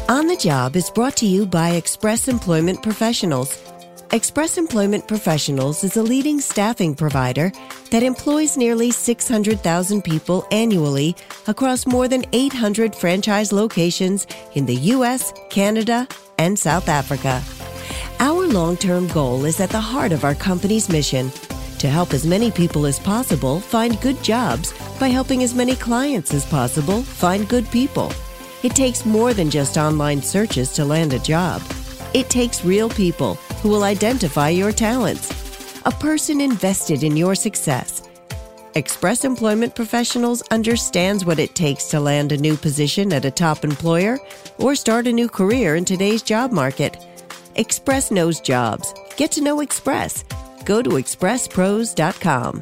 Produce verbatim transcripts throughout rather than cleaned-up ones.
On the Job is brought to you by Express Employment Professionals. Express Employment Professionals is a leading staffing provider that employs nearly six hundred thousand people annually across more than eight hundred franchise locations in the U S, Canada, and South Africa. Our long-term goal is at the heart of our company's mission to help as many people as possible find good jobs by helping as many clients as possible find good people. It takes more than just online searches to land a job. It takes real people who will identify your talents, a person invested in your success. Express Employment Professionals understands what it takes to land a new position at a top employer or start a new career in today's job market. Express knows jobs. Get to know Express. Go to express pros dot com.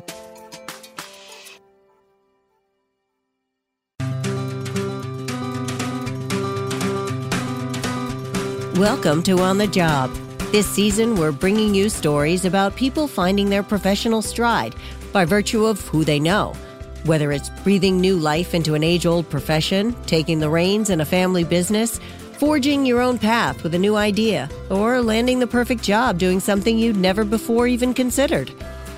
Welcome to On the Job. This season, we're bringing you stories about people finding their professional stride by virtue of who they know. Whether it's breathing new life into an age-old profession, taking the reins in a family business, forging your own path with a new idea, or landing the perfect job doing something you'd never before even considered.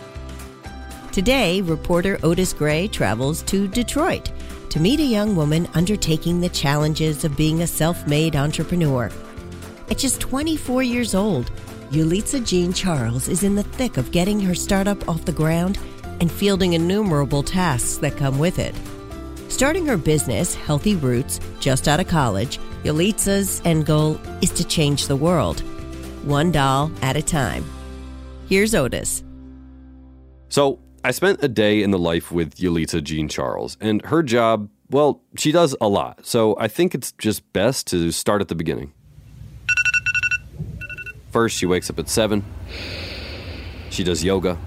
Today, reporter Otis Gray travels to Detroit to meet a young woman undertaking the challenges of being a self-made entrepreneur. At just twenty-four years old, Yulitza Jean Charles is in the thick of getting her startup off the ground and fielding innumerable tasks that come with it. Starting her business, Healthy Roots, just out of college, Yulitza's end goal is to change the world, one doll at a time. Here's Otis. So, I spent a day in the life with Yulitza Jean Charles, and her job, well, she does a lot, so I think it's just best to start at the beginning. First, she wakes up at seven. She does yoga.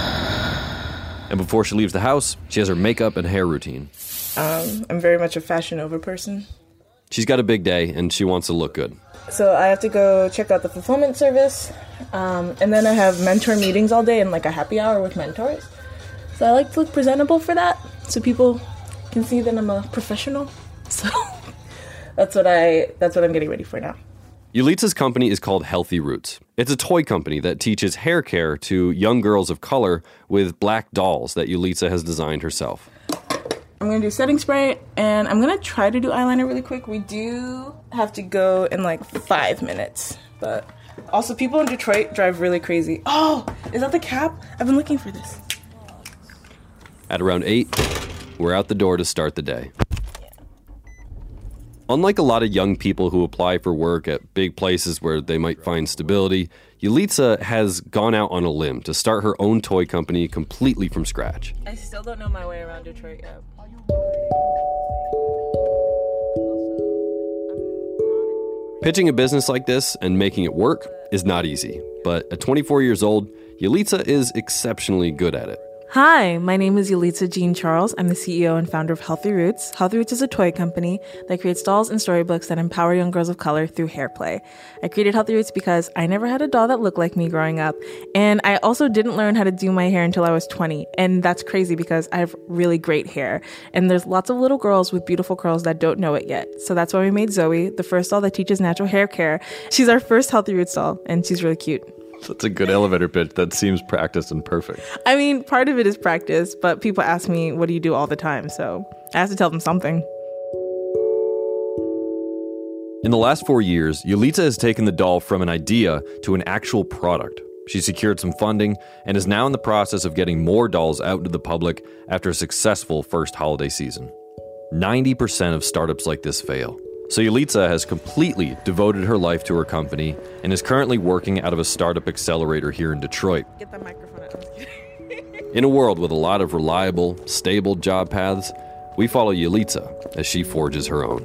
And before she leaves the house, she has her makeup and hair routine. Um, I'm very much a Fashion Nova person. She's got a big day, and she wants to look good. So I have to go check out the fulfillment service, um, and then I have mentor meetings all day and like a happy hour with mentors. So I like to look presentable for that, so people can see that I'm a professional. So that's what I that's what I'm getting ready for now. Yulitza's company is called Healthy Roots. It's a toy company that teaches hair care to young girls of color with black dolls that Yulitza has designed herself. I'm going to do setting spray, and I'm going to try to do eyeliner really quick. We do have to go in like five minutes, but also people in Detroit drive really crazy. Oh, is that the cap? I've been looking for this. At around eight, we're out the door to start the day. Unlike a lot of young people who apply for work at big places where they might find stability, Yulitza has gone out on a limb to start her own toy company completely from scratch. I still don't know my way around Detroit yet. Pitching a business like this and making it work is not easy, but at twenty-four years old, Yulitza is exceptionally good at it. Hi, my name is Yulitza Jean Charles. I'm the C E O and founder of Healthy Roots. Healthy Roots is a toy company that creates dolls and storybooks that empower young girls of color through hair play. I created Healthy Roots because I never had a doll that looked like me growing up, and I also didn't learn how to do my hair until I was twenty, and that's crazy because I have really great hair, and there's lots of little girls with beautiful curls that don't know it yet. So that's why we made Zoe, the first doll that teaches natural hair care. She's our first Healthy Roots doll, and she's really cute. That's a good elevator pitch. That seems practiced and perfect. I mean, part of it is practice, but people ask me, what do you do all the time? So I have to tell them something. In the last four years, Yulitza has taken the doll from an idea to an actual product. She secured some funding and is now in the process of getting more dolls out to the public after a successful first holiday season. ninety percent of startups like this fail. So Yulitza has completely devoted her life to her company and is currently working out of a startup accelerator here in Detroit. Get that microphone out. In a world with a lot of reliable, stable job paths, we follow Yulitza as she forges her own.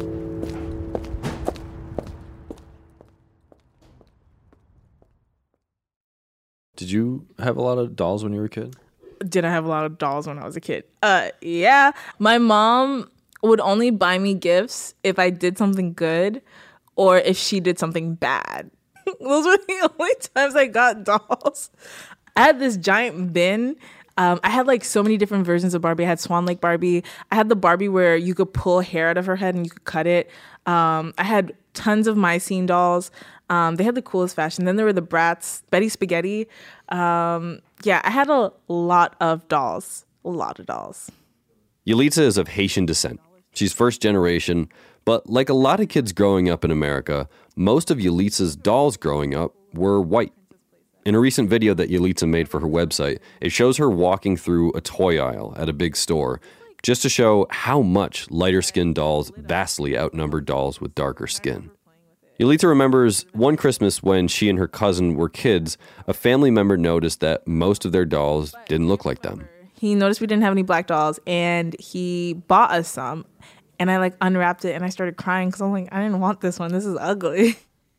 Did you have a lot of dolls when you were a kid? Did I have a lot of dolls when I was a kid? Uh, yeah. My mom would only buy me gifts if I did something good or if she did something bad. Those were the only times I got dolls. I had this giant bin Um, I had like so many different versions of Barbie. I had Swan Lake Barbie. I had the Barbie where you could pull hair out of her head and you could cut it. Um, I had tons of My Scene dolls. Um, they had the coolest fashion. Then there were the Bratz, Betty Spaghetti. Um, yeah, I had a lot of dolls. A lot of dolls. Yelitza is of Haitian descent. She's first generation, but like a lot of kids growing up in America, most of Yelitza's dolls growing up were white. In a recent video that Yelitza made for her website, it shows her walking through a toy aisle at a big store just to show how much lighter-skinned dolls vastly outnumber dolls with darker skin. Yelitza remembers one Christmas when she and her cousin were kids, a family member noticed that most of their dolls didn't look like them. He noticed we didn't have any black dolls, and he bought us some. And I like unwrapped it, and I started crying because I'm like, I didn't want this one. This is ugly.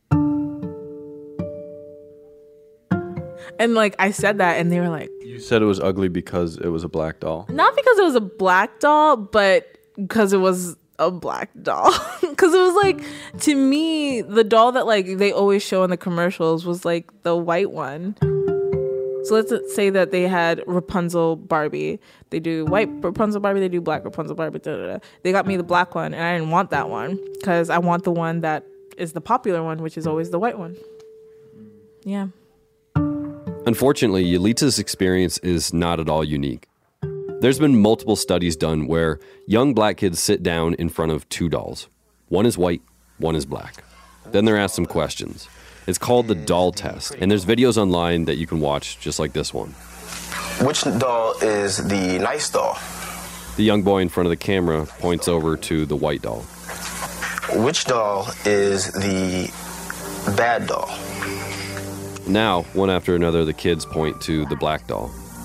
And like I said that, and they were like, You said it was ugly because it was a black doll? not because it was a black doll, but because it was a black doll. Because it was like, to me, the doll that like they always show in the commercials was like the white one. So let's say that they had Rapunzel Barbie. They do white Rapunzel Barbie, they do black Rapunzel Barbie. Da, da, da. They got me the black one, and I didn't want that one because I want the one that is the popular one, which is always the white one. Yeah. Unfortunately, Yelitza's experience is not at all unique. There's been multiple studies done where young black kids sit down in front of two dolls. One is white, one is black. Then they're asked some questions. It's called the doll test, and there's videos online that you can watch just like this one. Which doll is the nice doll? The young boy in front of the camera points over to the white doll. Which doll is the bad doll? Now, one after another, the kids point to the black doll.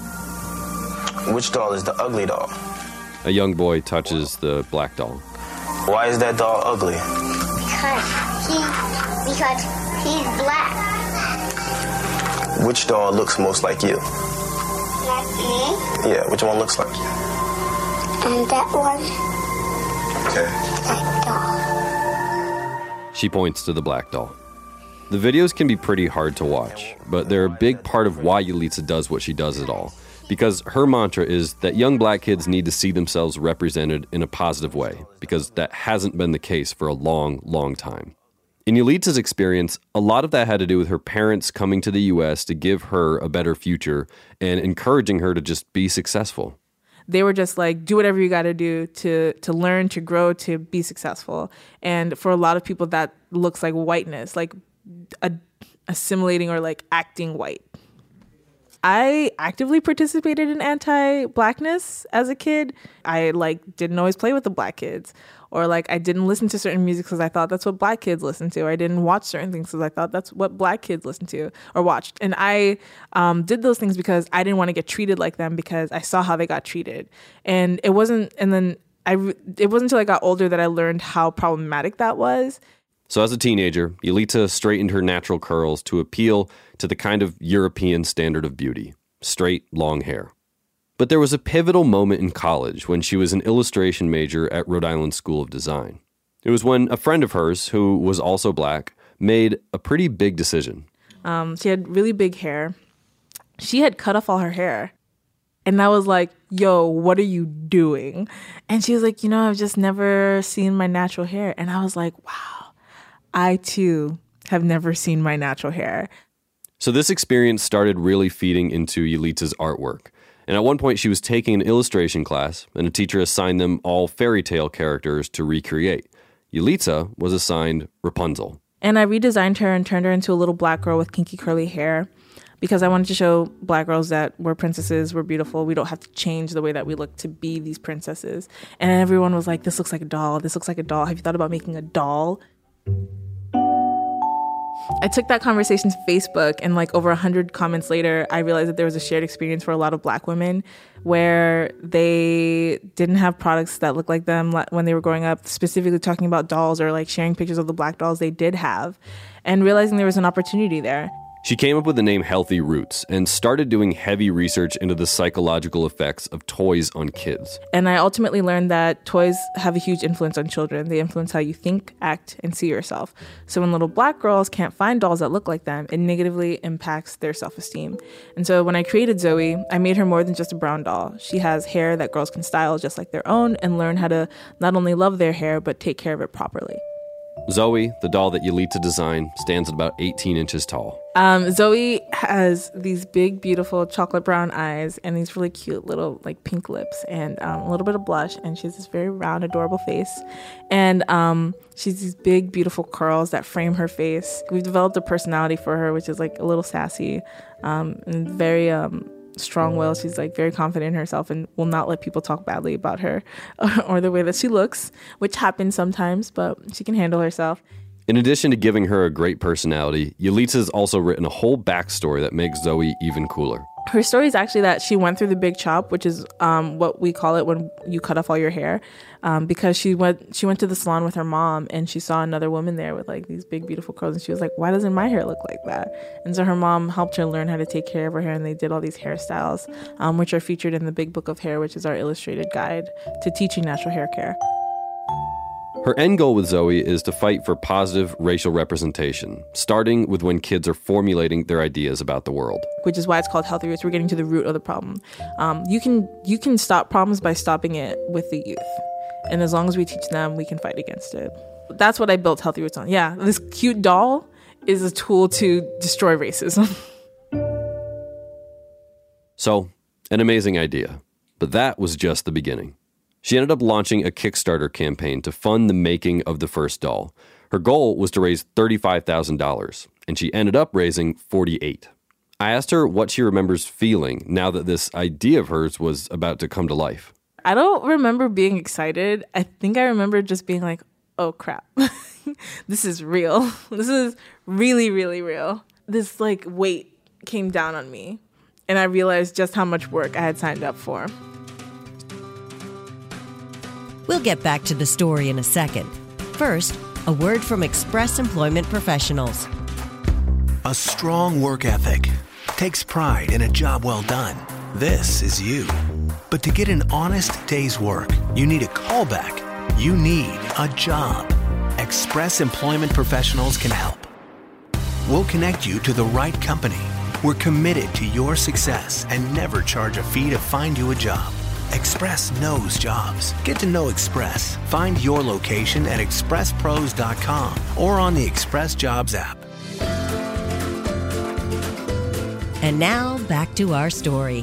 Which doll is the ugly doll? A young boy touches the black doll. Why is that doll ugly? Because he, because he's black. Which doll looks most like you? Like me. Yeah, which one looks like you? And that one, Okay. that doll. She points to the black doll. The videos can be pretty hard to watch, but they're a big part of why Yelitza does what she does at all. Because her mantra is that young black kids need to see themselves represented in a positive way, because that hasn't been the case for a long, long time. In Yelitza's experience, a lot of that had to do with her parents coming to the U S to give her a better future and encouraging her to just be successful. They were just like, do whatever you got to do to to learn, to grow, to be successful. And for a lot of people, that looks like whiteness, like a, assimilating or like acting white. I actively participated in anti-blackness as a kid. I like didn't always play with the black kids, or like I didn't listen to certain music because I thought that's what black kids listen to. Or I didn't watch certain things because I thought that's what black kids listen to or watched. And I um, did those things because I didn't want to get treated like them because I saw how they got treated. And it wasn't, and then I, it wasn't until I got older that I learned how problematic that was. So as a teenager, Yelitza straightened her natural curls to appeal to the kind of European standard of beauty, straight, long hair. But there was a pivotal moment in college when she was an illustration major at Rhode Island School of Design. It was when a friend of hers, who was also black, made a pretty big decision. Um, she had really big hair. She had cut off all her hair. And I was like, yo, what are you doing? And she was like, you know, I've just never seen my natural hair. And I was like, wow. I, too, have never seen my natural hair. So this experience started really feeding into Yelitza's artwork. And at one point, she was taking an illustration class, and a teacher assigned them all fairy tale characters to recreate. Yelitza was assigned Rapunzel. And I redesigned her and turned her into a little black girl with kinky curly hair because I wanted to show black girls that we're princesses, we're beautiful, we don't have to change the way that we look to be these princesses. And everyone was like, this looks like a doll, this looks like a doll. Have you thought about making a doll? I took that conversation to Facebook, and like over a hundred comments later, I realized that there was a shared experience for a lot of black women where they didn't have products that looked like them when they were growing up, specifically talking about dolls or like sharing pictures of the black dolls they did have, and realizing there was an opportunity there. She came up with the name Healthy Roots and started doing heavy research into the psychological effects of toys on kids. And I ultimately learned that toys have a huge influence on children. They influence how you think, act, and see yourself. So when little black girls can't find dolls that look like them, it negatively impacts their self-esteem. And so when I created Zoe, I made her more than just a brown doll. She has hair that girls can style just like their own and learn how to not only love their hair, but take care of it properly. Zoe, the doll that Yelitsa designed, stands at about eighteen inches tall. Um, Zoe has these big, beautiful chocolate brown eyes and these really cute little like pink lips and um, a little bit of blush. And she has this very round, adorable face. And um, she has these big, beautiful curls that frame her face. We've developed a personality for her, which is like a little sassy um, and very... Um, strong-willed. She's like very confident in herself and will not let people talk badly about her or, or the way that she looks, which happens sometimes, but she can handle herself. In addition to giving her a great personality, Yelitsa's also written a whole backstory that makes Zoe even cooler. Her story is actually that she went through the big chop, which is um, what we call it when you cut off all your hair, um, because she went she went to the salon with her mom and she saw another woman there with like these big, beautiful curls. And she was like, why doesn't my hair look like that? And so her mom helped her learn how to take care of her hair. And they did all these hairstyles, um, which are featured in the Big Book of Hair, which is our illustrated guide to teaching natural hair care. Her end goal with Zoe is to fight for positive racial representation, starting with when kids are formulating their ideas about the world. Which is why it's called Healthy Roots. We're getting to the root of the problem. Um, you can you can stop problems by stopping it with the youth. And as long as we teach them, we can fight against it. That's what I built Healthy Roots on. Yeah, this cute doll is a tool to destroy racism. So, an amazing idea. But that was just the beginning. She ended up launching a Kickstarter campaign to fund the making of the first doll. Her goal was to raise thirty-five thousand dollars, and she ended up raising forty-eight thousand dollars. I asked her what she remembers feeling now that this idea of hers was about to come to life. I don't remember being excited. I think I remember just being like, oh crap, this is real. This is really, really real. This like weight came down on me, and I realized just how much work I had signed up for. We'll get back to the story in a second. First, a word from Express Employment Professionals. A strong work ethic takes pride in a job well done. This is you. But to get an honest day's work, you need a callback. You need a job. Express Employment Professionals can help. We'll connect you to the right company. We're committed to your success and never charge a fee to find you a job. Express knows jobs. Get to know Express. Find your location at express pros dot com or on the Express Jobs app. And now, back to our story.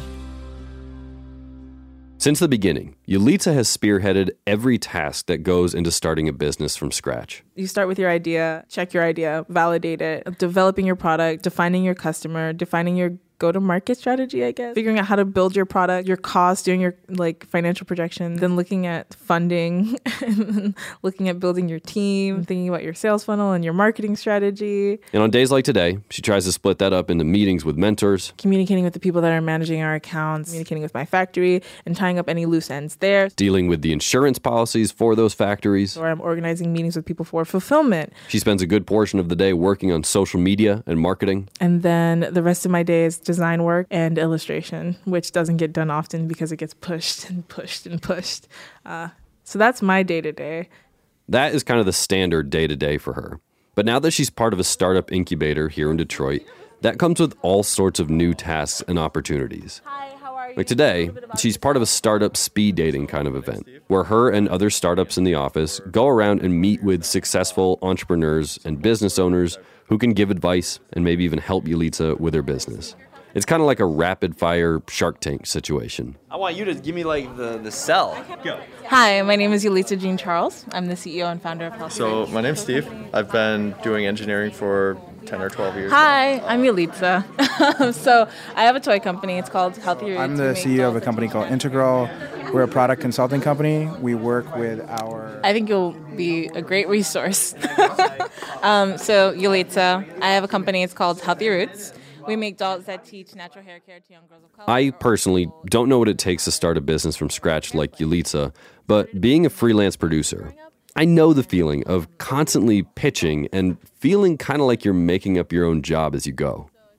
Since the beginning, Yelitsa has spearheaded every task that goes into starting a business from scratch. You start with your idea, check your idea, validate it, developing your product, defining your customer, defining your go-to-market strategy, I guess. Figuring out how to build your product, your cost, doing your like financial projections, then looking at funding, and looking at building your team, thinking about your sales funnel and your marketing strategy. And on days like today, she tries to split that up into meetings with mentors, communicating with the people that are managing our accounts, communicating with my factory, and tying up any loose ends there. Dealing with the insurance policies for those factories. Or I'm organizing meetings with people for fulfillment. She spends a good portion of the day working on social media and marketing. And then the rest of my day is design work and illustration, which doesn't get done often because it gets pushed and pushed and pushed. Uh, so that's my day-to-day. That is kind of the standard day-to-day for her. But now that she's part of a startup incubator here in Detroit, that comes with all sorts of new tasks and opportunities. Hi, how are you? Like today, she's part of a startup speed dating kind of event, where her and other startups in the office go around and meet with successful entrepreneurs and business owners who can give advice and maybe even help Yelitsa with her business. It's kind of like a rapid-fire Shark Tank situation. I want you to give me, like, the, the sell. Go. Hi, my name is Yelitsa Jean Charles. I'm the C E O and founder of Healthy So, my name's Steve. I've been doing engineering for ten or twelve years. Hi, now. I'm Yelitsa. So, I have a toy company. It's called Healthy Roots. I'm the C E O of a company called Integral. We're a product consulting company. We work with our... I think you'll be a great resource. um, so, Yelitsa, I have a company. It's called Healthy Roots. We make dolls that teach natural hair care to young girls of color. I personally don't know what it takes to start a business from scratch like Yelitsa, but being a freelance producer, I know the feeling of constantly pitching and feeling kind of like you're making up your own job as you go.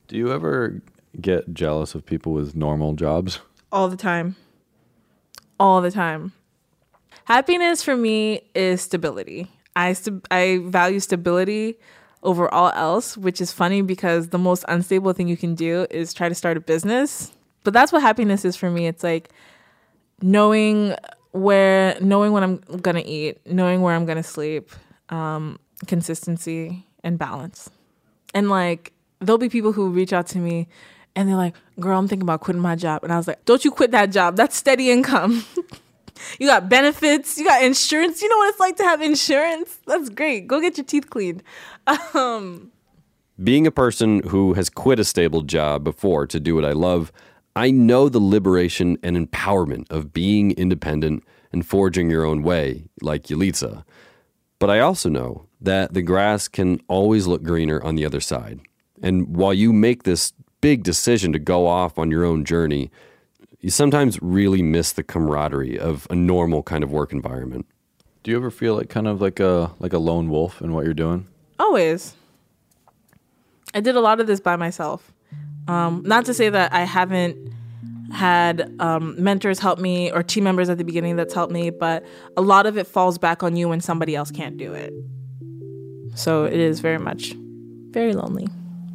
Do you ever get jealous of people with normal jobs? All the time. All the time. Happiness for me is stability. I st- I value stability over all else, which is funny because the most unstable thing you can do is try to start a business. But that's what happiness is for me. It's like knowing where, knowing what I'm going to eat, knowing where I'm going to sleep, um, consistency and balance. And like, there'll be people who reach out to me and they're like, girl, I'm thinking about quitting my job. And I was like, don't you quit that job. That's steady income. You got benefits. You got insurance. You know what it's like to have insurance? That's great. Go get your teeth cleaned. Um, Being a person who has quit a stable job before to do what I love, I know the liberation and empowerment of being independent and forging your own way, like Yelitza. But I also know that the grass can always look greener on the other side. And while you make this big decision to go off on your own journey, you sometimes really miss the camaraderie of a normal kind of work environment. Do you ever feel like kind of like a like a lone wolf in what you're doing? Always. I did a lot of this by myself. Um, not to say that I haven't had um, mentors help me or team members at the beginning that's helped me, but a lot of it falls back on you when somebody else can't do it. So it is very much, very lonely.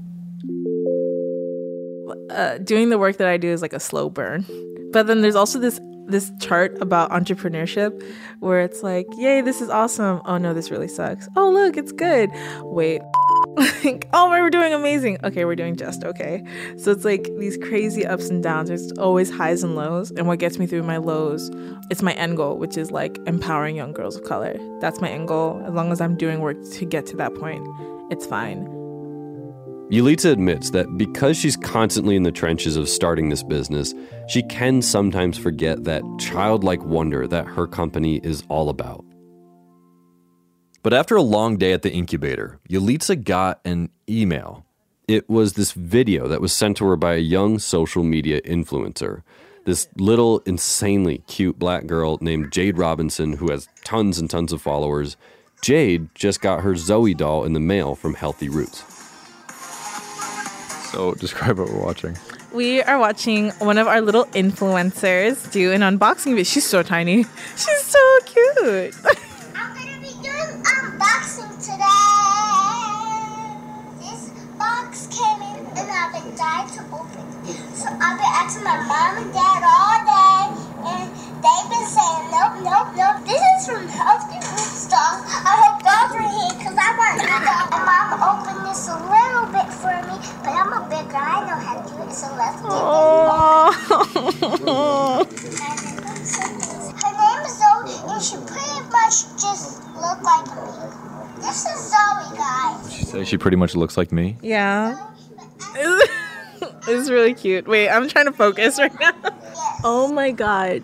Uh, doing the work that I do is like a slow burn. But then there's also this this chart about entrepreneurship where it's like, yay, this is awesome. Oh no, this really sucks. Oh look, it's good. Wait. Like, oh, we're doing amazing. Okay, we're doing just okay. So it's like these crazy ups and downs. There's always highs and lows. And what gets me through my lows, it's my end goal, which is like empowering young girls of color. That's my end goal. As long as I'm doing work to get to that point, it's fine. Yelitza admits that because she's constantly in the trenches of starting this business, she can sometimes forget that childlike wonder that her company is all about. But after a long day at the incubator, Yelitza got an email. It was this video that was sent to her by a young social media influencer. This little insanely cute black girl named Jade Robinson who has tons and tons of followers. Jade just got her Zoe doll in the mail from Healthy Roots. So describe what we're watching. We are watching one of our little influencers do an unboxing video. She's so tiny. She's so cute. I'm going to be doing unboxing today. This box came in and I've been dying to open it. So I've been asking my mom and dad all day and they've been saying, nope, nope, nope. This is from Healthy Roots doll. I hope dolls are here because I want a doll. And mom opened this a little bit for me, but I'm a big guy. I know how to do it, so let's get it. Her name is Zoe, and she pretty much just look like me. This is Zoe, guys. Did she say she pretty much looks like me? Yeah. It's really cute. Wait, I'm trying to focus right now. Yes. Oh my God.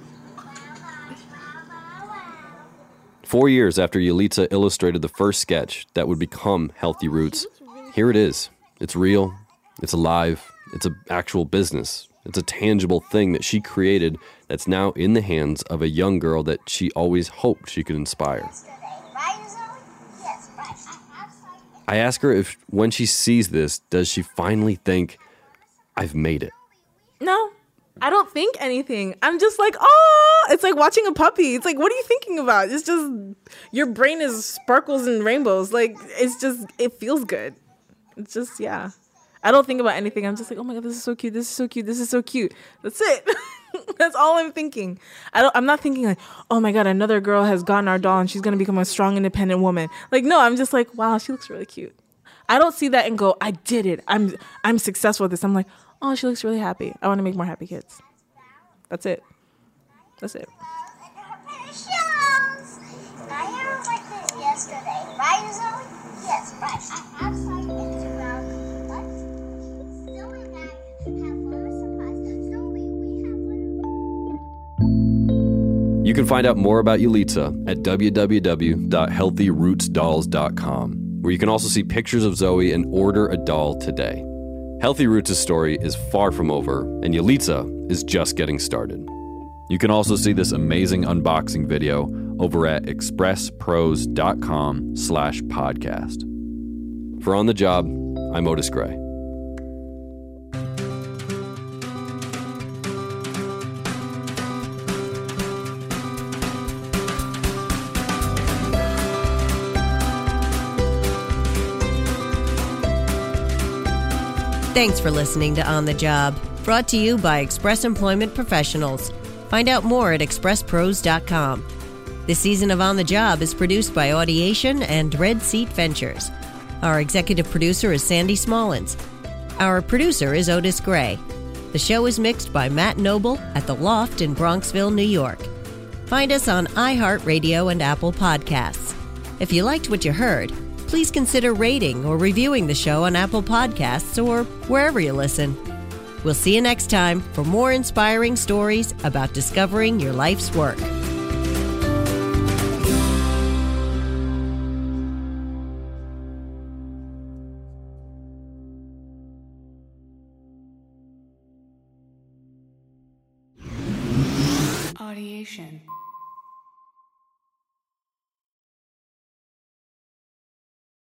Four years after Yelitza illustrated the first sketch that would become Healthy Roots, here it is. It's real. It's alive. It's an actual business. It's a tangible thing that she created that's now in the hands of a young girl that she always hoped she could inspire. I ask her if when she sees this, does she finally think, I've made it? No, I don't think anything. I'm just like, oh, it's like watching a puppy. It's like, what are you thinking about? It's just, your brain is sparkles and rainbows. Like, it's just, it feels good. It's just, yeah. I don't think about anything. I'm just like, oh my God, this is so cute. This is so cute. This is so cute. That's it. That's all I'm thinking. I don't, I'm not thinking like, oh my God, another girl has gotten our doll and she's going to become a strong, independent woman. Like, no, I'm just like, wow, she looks really cute. I don't see that and go, I did it. I'm, I'm successful at this. I'm like, oh, she looks really happy. I want to make more happy kids. That's it. That's it. You can find out more about Yelitza at w w w dot healthy roots dolls dot com, where you can also see pictures of Zoe and order a doll today. Healthy Roots' story is far from over, and Yelitza is just getting started. You can also see this amazing unboxing video over at expresspros.com slash podcast. For On the Job, I'm Otis Gray. Thanks for listening to On the Job, brought to you by Express Employment Professionals. Find out more at express pros dot com. This season of On the Job is produced by Audiation and Red Seat Ventures. Our executive producer is Sandy Smallins. Our producer is Otis Gray. The show is mixed by Matt Noble at The Loft in Bronxville, New York. Find us on iHeartRadio and Apple Podcasts. If you liked what you heard, please consider rating or reviewing the show on Apple Podcasts or wherever you listen. We'll see you next time for more inspiring stories about discovering your life's work. Audiation.